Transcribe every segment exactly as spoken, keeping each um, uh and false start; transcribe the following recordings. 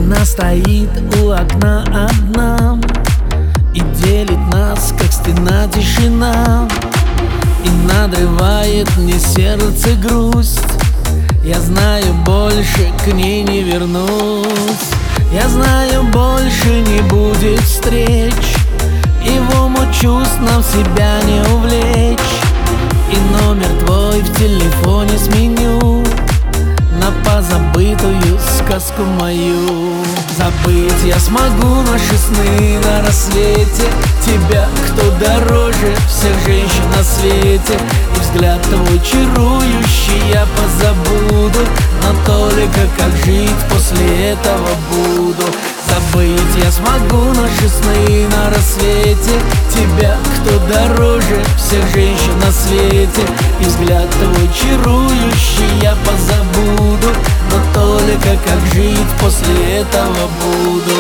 Она стоит у окна одна и делит нас, как стена, тишина. И надрывает мне сердце грусть. Я знаю, больше к ней не вернусь. Я знаю, больше не будет встреч, и в омут чувств нам себя не увлечь. И номер твой в телефоне сменю на позабытую сказку мою. Забыть я смогу наши сны на рассвете, тебя, кто дороже всех женщин на свете. И взгляд твой чарующий я позабуду, но только как жить после этого буду. Забыть я смогу наши сны на рассвете, тебя, кто дороже всех женщин на свете. И взгляд твой чарующий я позабуду, но только как жить после этого буду.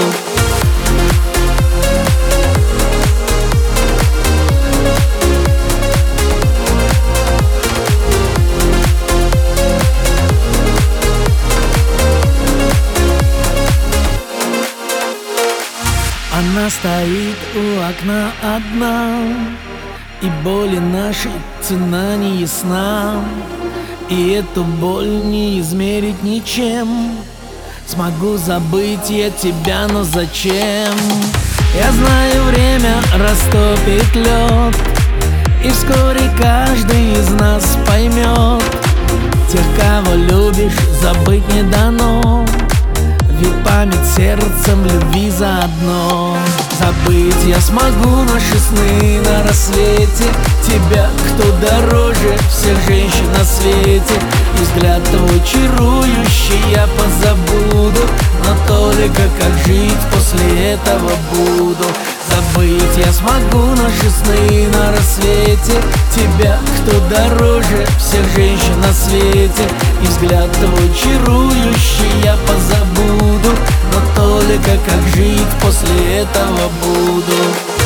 Она стоит у окна одна, и боли нашей цена не ясна. И эту боль не измерить ничем. Смогу забыть я тебя, но зачем? Я знаю, время растопит лед, и вскоре каждый из нас поймет. Тех, кого любишь, забыть не дано, ведь память сердцем любви заодно. Забыть я смогу наши сны на рассвете, тебя, кто дороже всех женщин на свете. И взгляд твой чарующий я позабуду, но только как жить после этого буду. Забыть я смогу наши сны на рассвете, тебя, кто дороже всех женщин на свете. И взгляд твой чарующий я позабуду, но только как жить после этого буду.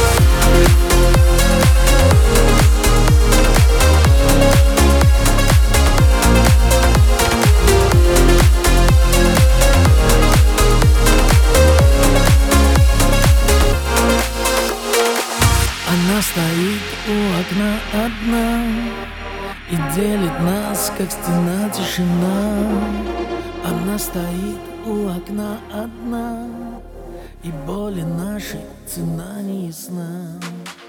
Она стоит у окна одна и делит нас, как стена, тишина. Она стоит у окна одна, и боли нашей цена не ясна.